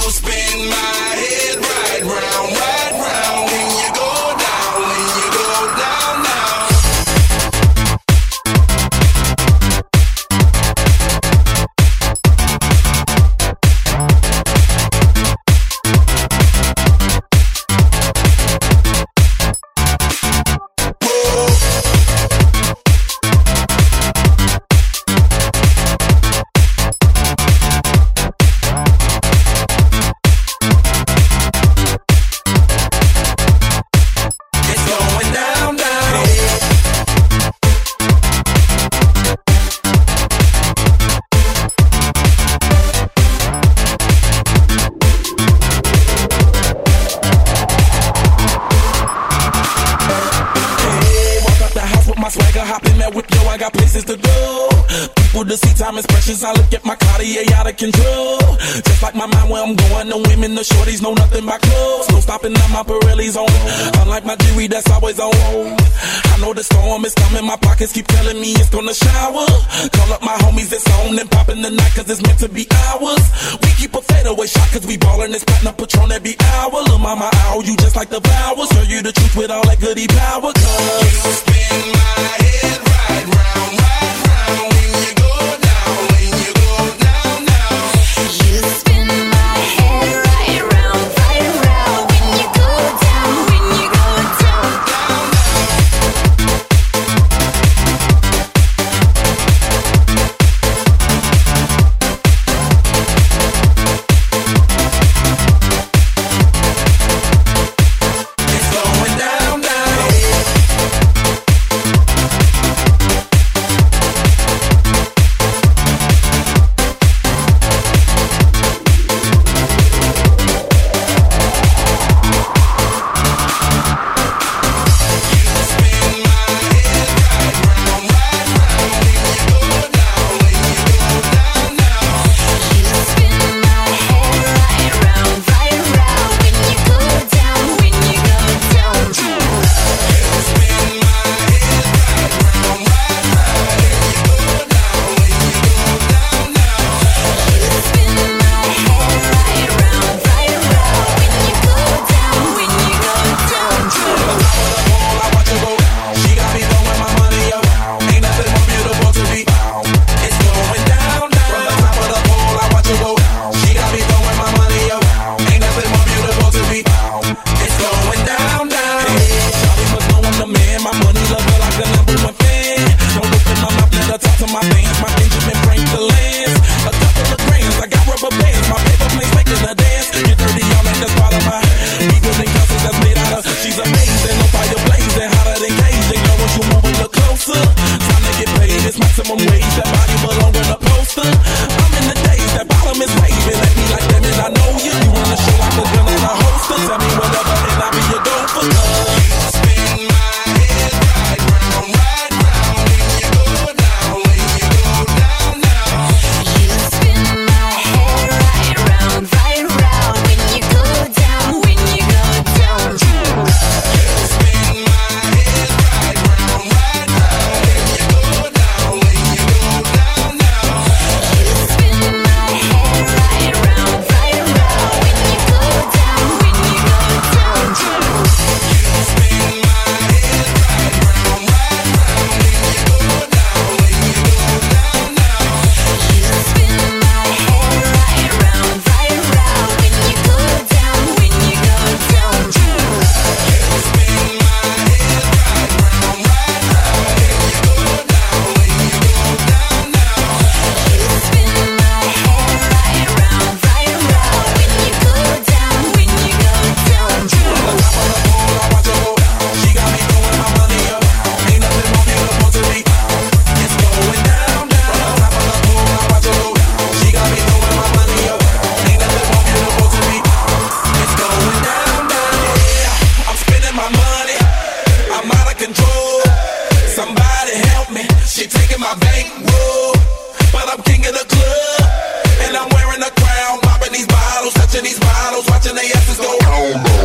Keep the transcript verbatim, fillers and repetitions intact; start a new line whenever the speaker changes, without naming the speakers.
spin my head right round, right round when you go down, when you go down, down. I got places to go. People to see, time is precious. I look at my Cartier out of control. Just like my mind where I'm going. The women, the shorties know nothing but clothes. No stopping at my Pirelli's on. Unlike my jewelry that's always on. I know the storm is coming. My pockets keep telling me it's gonna shower. Call up my homies, it's on and popping the night cause it's meant to be ours. We keep a fadeaway shot cause we ballin' this platinum Patron every hour. Look mama, ow, you just like the flowers. Tell you the truth with all that goody power. Cause you spin my head right round, right round when you go down, when you go down, down.
You spin my head right round, right round when you go down, when you go down, down,
It's going down, down. my bankroll, but I'm king of the club, and I'm wearing a crown, popping these bottles, touching these bottles, watching they asses go.